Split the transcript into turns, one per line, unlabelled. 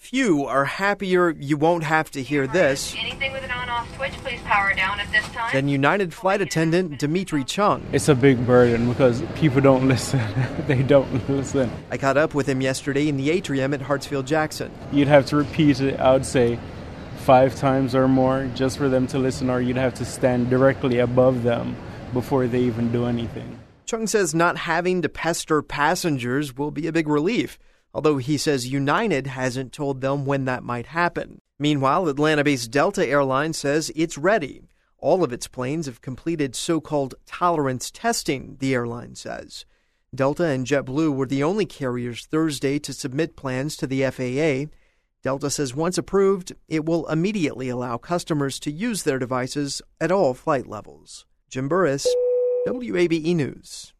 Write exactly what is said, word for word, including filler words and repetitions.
few are happier you won't have to hear this
Anything with an on-off switch, please power down at this time.
than United flight attendant Dimitri Chung.
It's a big burden because people don't listen. They don't listen.
I caught up with him yesterday in the atrium at Hartsfield-Jackson.
You'd have to repeat it, I would say, five times or more just for them to listen, or you'd have to stand directly above them before they even do anything.
Chung says not having to pester passengers will be a big relief, although he says United hasn't told them when that might happen. Meanwhile, Atlanta-based Delta Airlines says it's ready. All of its planes have completed so-called tolerance testing, the airline says. Delta and JetBlue were the only carriers Thursday to submit plans to the F A A. Delta says once approved, it will immediately allow customers to use their devices at all flight levels. Jim Burris, W A B E News.